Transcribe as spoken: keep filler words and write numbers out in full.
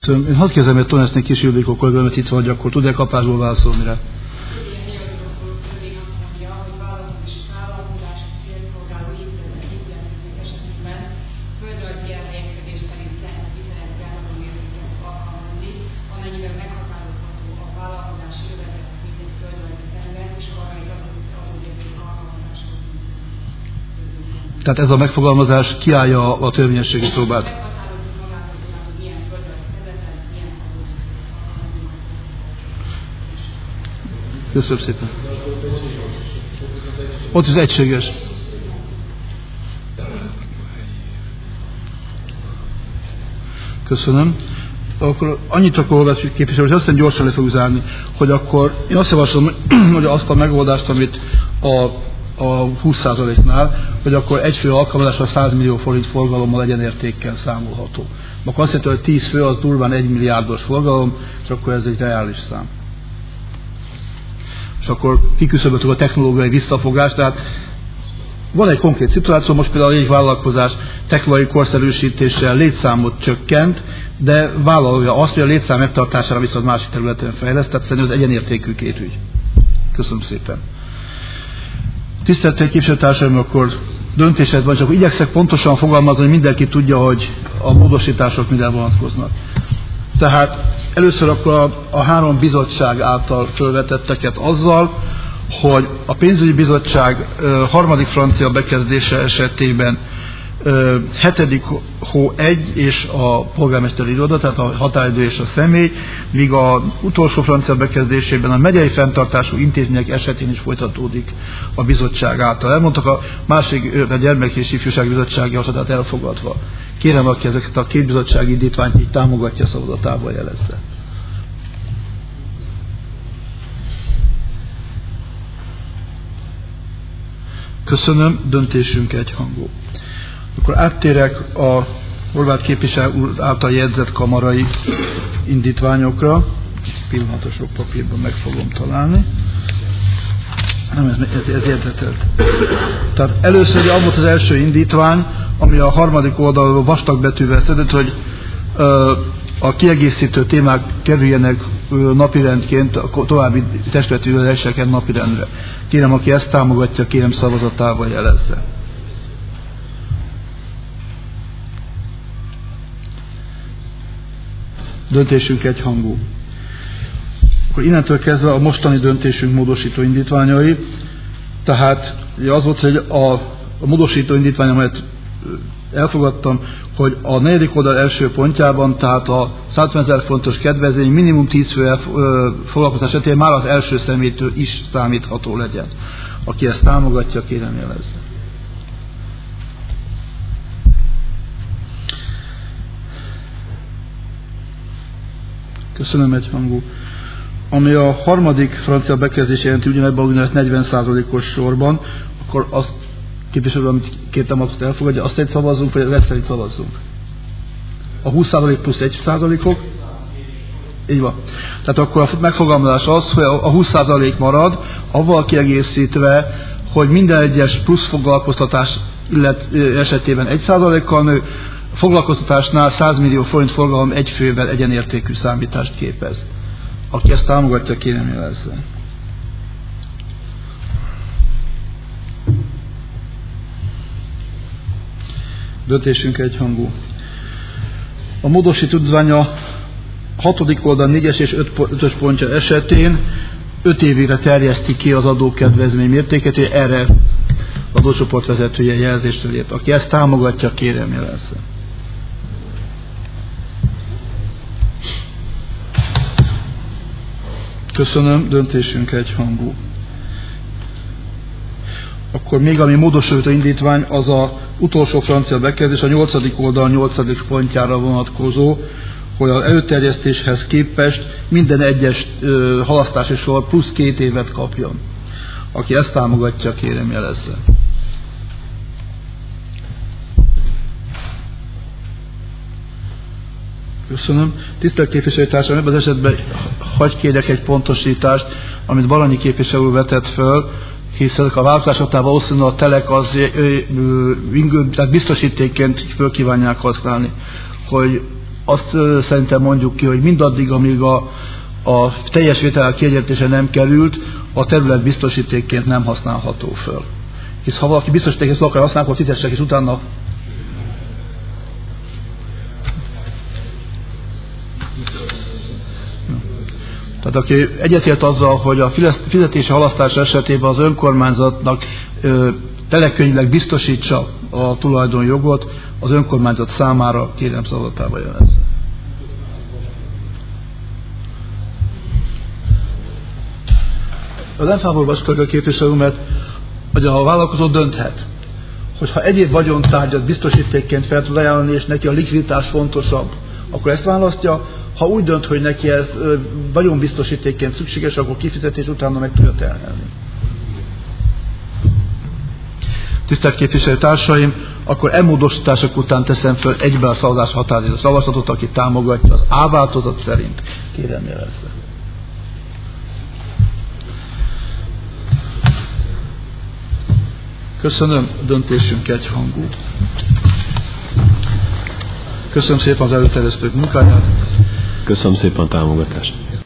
Én hadd kérdezem, hogy Tonesznek kis Ildikó kollégámat itt vagy, akkor tud-e kapásból válaszolni rá? Tehát ez a megfogalmazás kiállja a törvényességi próbát. Köszönöm szépen. Ott is egységes. Köszönöm. Akkor annyit csak olvasjuk képviselő, hogy aztán gyorsan le fogjuk zárni, hogy akkor én azt javaslom, hogy azt a megoldást, amit a a húsz százaléknál, hogy akkor egy fő alkalmazásra száz millió forint forgalommal egyenértékkel számolható. Akkor azt jelenti, hogy tíz fő az durván egy milliárdos forgalom, és akkor ez egy reális szám. És akkor kiküszöböltük a technológiai visszafogást, tehát van egy konkrét szituáció, most például a jégvállalkozás technológiai korszerűsítéssel létszámot csökkent, de vállalja azt, hogy a létszám megtartására viszont másik területen fejleszt, tehát szerintem az egyenértékű két ügy. Köszönöm szépen. Tisztelt képviselőtársaim, akkor döntésed van, csak igyekszek pontosan fogalmazni, hogy mindenki tudja, hogy a módosítások mire vonatkoznak. Tehát először akkor a, a három bizottság által felvetetteket azzal, hogy a pénzügyi bizottság ö, harmadik francia bekezdése esetében ö, hetedik hó egy és a polgármesteri iroda, tehát a határidő és a személy, míg az utolsó francia bekezdésében a megyei fenntartású intézmények esetén is folytatódik a bizottság által. Elmondtak, a másik a gyermek és ifjúsági bizottsági határát elfogadva. Kérem, aki ezeket a két bizottsági indítványt így támogatja, szavazatával jelezze. Köszönöm, döntésünk egyhangú. Akkor áttérek a horvát képviselő úr által jegyzett kamarai indítványokra. Pillanatos papírban meg fogom találni. Nem, ez, ez, ez jegyzetelt. Tehát először az volt az első indítvány, ami a harmadik oldalról vastag betűvel szedett, hogy ö, a kiegészítő témák kerüljenek ö, napirendként, a további testületi üléseken napirendre. Kérem, aki ezt támogatja, kérem szavazatával jelezze. Döntésünk egyhangú. Akkor innentől kezdve a mostani döntésünk módosító indítványai, tehát az volt, hogy a, a módosító indítvány, amelyet elfogadtam, hogy a negyedik oldal első pontjában, tehát a százötven fontos kedvezmény minimum tíz fő foglalkozás esetén már az első személytől is számítható legyen. Aki ezt támogatja, kérem jelezze. Köszönöm, egyhangú. Ami a harmadik francia bekezdés jelenti ugyanebben a úgynevezett negyven százalékos sorban, akkor azt képviselő, amit kértem, azt elfogadja, azt egy szavazzunk, vagy ezt szerint szavazzunk? A húsz százalék plusz egy százalékok? Így van. Tehát akkor a megfogalmazás az, hogy a húsz százalék marad, avval kiegészítve, hogy minden egyes plusz foglalkoztatás illet, esetében egy százalékkal nő, a foglalkoztatásnál száz millió forint forgalom egy fővel egyenértékű számítást képez. Aki ezt támogatja, kérem jelezze. Döntésünk egyhangú. A módosító indítvány hatodik oldal négyes és ötös pontja esetén öt évére terjeszti ki az adókedvezmény mértéket, és erre az adócsoport vezetője jelzést ért. Aki ezt támogatja, kérem jelezze. Köszönöm, döntésünk egyhangú. Akkor még ami módosító indítvány, az a utolsó francia bekezdés, a nyolcadik oldal nyolcadik pontjára vonatkozó, hogy az előterjesztéshez képest minden egyes ö, halasztási sor plusz két évet kapjon. Aki ezt támogatja, kérem jelezze. Köszönöm. Tisztelt képviselőtársaim, ebben az esetben hagy kérjek egy pontosítást, amit Baranyi képviselő vetett föl, hiszen a változásoknál valószínűleg a telek az ö, ö, ingő, tehát biztosítékként föl kívánják használni, hogy azt ö, szerintem mondjuk ki, hogy mindaddig, amíg a, a teljes vétel kiegyenlítése nem került, a terület biztosítékként nem használható föl. Hisz ha valaki biztosítékként akar használni, akkor fizessek, és utána tehát aki egyetért azzal, hogy a fizetési halasztás esetében az önkormányzatnak ö, telekönyvileg biztosítsa a tulajdonjogot, az önkormányzat számára kérem szavazatába jelezze. Az nem számolva a képviselő, mert hogy a vállalkozó dönthet, hogyha egyéb vagyontárgyat biztosítékként fel tud ajánlani, és neki a likviditás fontosabb, akkor ezt választja. Ha úgy dönt, hogy neki ez vagyonbiztosítékként szükséges, akkor kifizetés utána meg tudja terhelni. Tisztelt képviselőtársaim, akkor e módosítások után teszem föl egybe a szavazás határidő szavazatot, aki támogatja az A változat szerint. Kérem, jelezze. Köszönöm, döntésünk egyhangú. Köszönöm szépen az előterjesztők munkáját. Köszönöm szépen a támogatást.